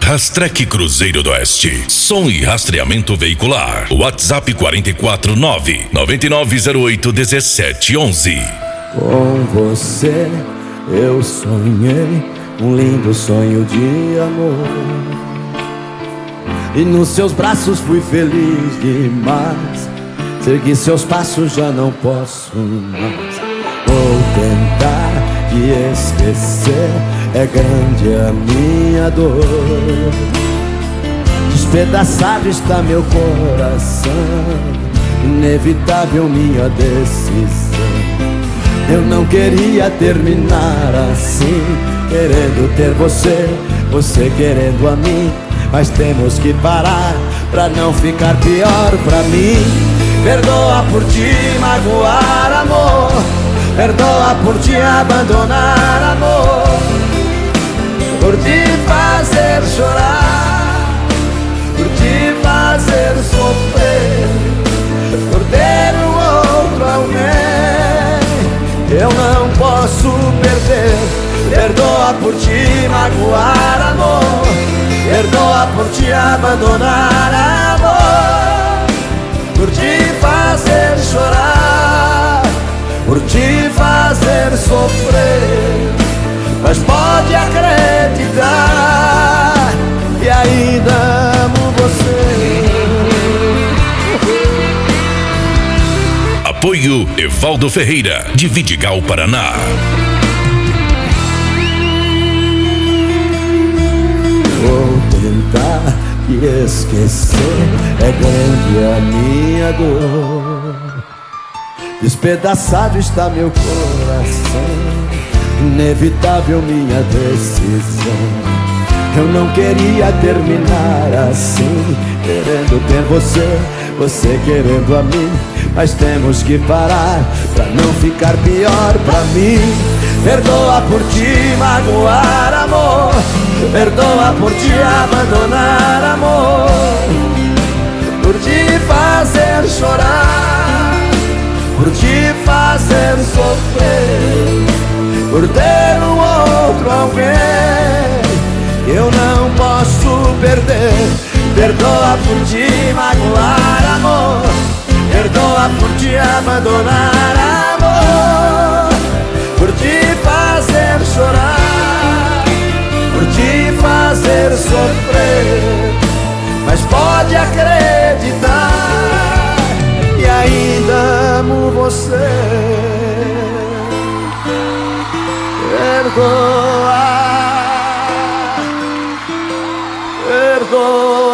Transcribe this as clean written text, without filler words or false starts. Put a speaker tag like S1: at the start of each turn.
S1: Rastrec Cruzeiro do Oeste. Som e rastreamento veicular. WhatsApp 449-9908-1711.
S2: Com você eu sonhei um lindo sonho de amor, e nos seus braços fui feliz demais. Segui seus passos, já não posso mais. Vou tentar te esquecer, é grande a minha dor. Despedaçado está meu coração, inevitável minha decisão. Eu não queria terminar assim, querendo ter você, você querendo a mim. Mas temos que parar pra não ficar pior pra mim. Perdoa por te magoar, amor. Perdoa por te abandonar, amor. Por te fazer chorar, por te fazer sofrer, por ter um outro alguém. Eu não posso perder. Perdoa por te magoar, amor. Perdoa por te abandonar, amor. Por te fazer chorar, por te fazer sofrer. Mas pode acreditar que ainda amo você.
S1: Apoio Evaldo Ferreira, de Vidigal, Paraná.
S2: Vou tentar te esquecer, é grande a minha dor. Despedaçado está meu coração, inevitável minha decisão. Eu não queria terminar assim, querendo ter você, você querendo a mim. Mas temos que parar pra não ficar pior pra mim. Perdoa por te magoar, amor. Perdoa por te abandonar, amor. Por te fazer chorar, por te fazer sofrer, por ter um outro alguém que eu não posso perder. Perdoa por te magoar, amor. Perdoa por te abandonar, amor. Por te fazer chorar, por te fazer sofrer. Mas pode acreditar que ainda amo você. Perdoa, perdoa.